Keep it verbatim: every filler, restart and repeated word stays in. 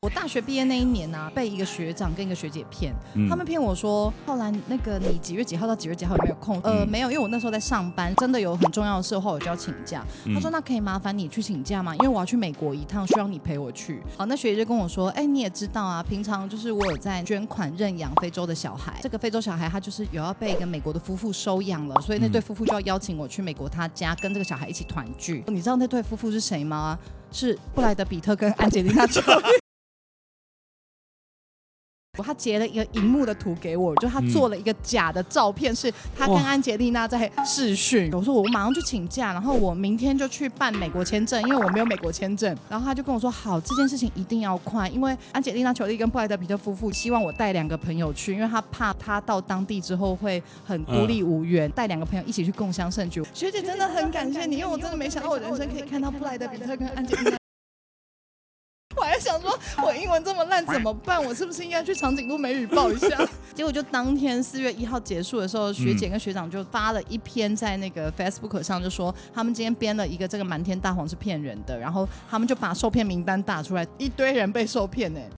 我大学毕业那一年啊，被一个学长跟一个学姐骗、嗯、他们骗我说后来那个你几月几号到几月几号有没有空、嗯、呃没有，因为我那时候在上班，真的有很重要的事的话我就要请假、嗯、他说那可以麻烦你去请假吗？因为我要去美国一趟，需要你陪我去。好，那学姐就跟我说哎、欸，你也知道啊，平常就是我有在捐款认养非洲的小孩，这个非洲小孩他就是有要被一个美国的夫妇收养了，所以那对夫妇就要邀请我去美国他家跟这个小孩一起团聚。你知道那对夫妇是谁吗？是布莱德比特跟安吉丽娜裘丽。他截了一个荧幕的图给我，就他做了一个假的照片，是他跟安吉丽娜在视讯。我说我马上就请假，然后我明天就去办美国签证，因为我没有美国签证。然后他就跟我说好，这件事情一定要快，因为安吉丽娜裘丽跟布莱德比特夫妇希望我带两个朋友去，因为他怕他到当地之后会很孤立无援，带两个朋友一起去共襄盛举。学姐真的很感谢你，因为我真的没想到我人生可以看到布莱德比特跟安吉丽娜。我还想说我英文这么烂怎么办，我是不是应该去长颈鹿美语报一下。结果就当天四月一号结束的时候，学姐跟学长就发了一篇在那个 Facebook 上，就说他们今天编了一个这个瞒天大谎是骗人的，然后他们就把受骗名单打出来，一堆人被受骗。